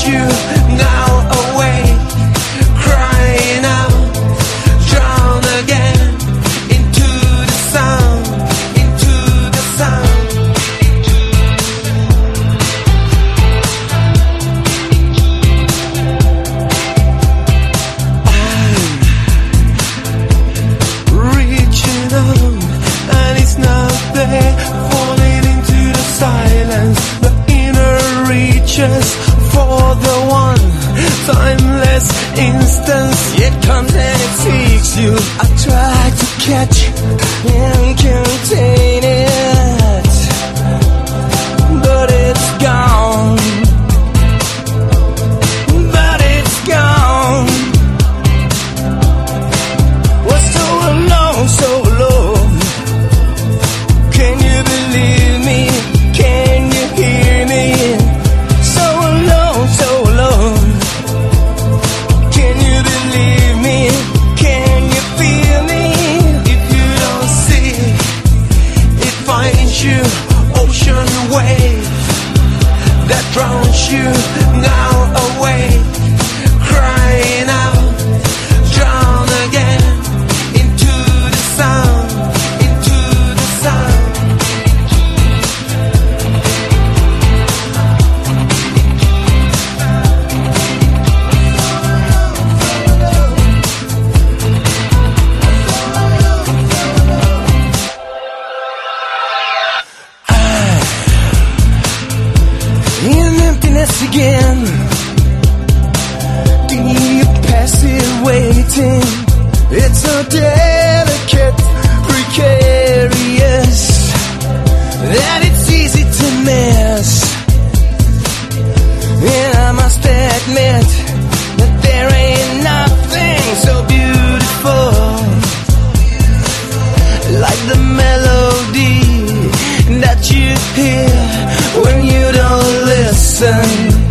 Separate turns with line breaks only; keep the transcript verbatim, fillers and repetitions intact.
you now awake, crying out, drown again into the sound, into the sound. I'm reaching out and it's not there, falling into the silence. The inner reaches for the one timeless instance. It comes and it seeks you. I try to catch and contain it, but it's gone. But it's gone. Was so alone, so alone. Can you believe me? Can you hear me? So alone, so alone. Can you believe me? Can you feel me? If you don't see, it finds you. Ocean wave that drowns you now awake, crying out, drown again into the sound, into the sound. In emptiness again, deep passive waiting. It's so delicate, precarious, that it's easy to miss. And I must admit that there ain't nothing so beautiful like the melody that you hear when you don't listen.